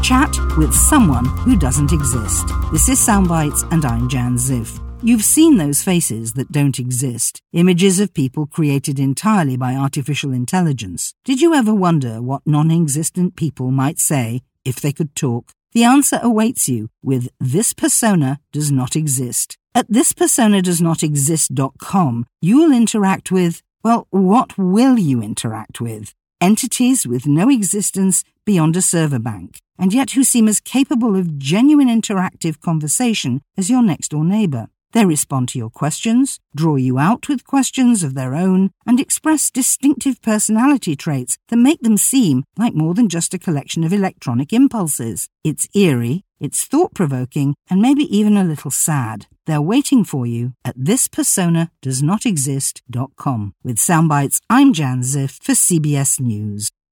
Chat with someone who doesn't exist. This is Soundbites, and I'm Jan Ziff. You've seen those faces that don't exist, images of people created entirely by artificial intelligence. Did you ever wonder what non-existent people might say if they could talk? The answer awaits you with This Persona Does Not Exist. At thispersonadosnotexist.com, you will interact with, well, what will you interact with? Entities with no existence beyond a server bank, and yet who seem as capable of genuine interactive conversation as your next-door neighbour. They respond to your questions, draw you out with questions of their own, and express distinctive personality traits that make them seem like more than just a collection of electronic impulses. It's eerie, it's thought-provoking, and maybe even a little sad. They're waiting for you at thispersonadosnotexist.com. With Soundbites, I'm Jan Ziff for CBS News.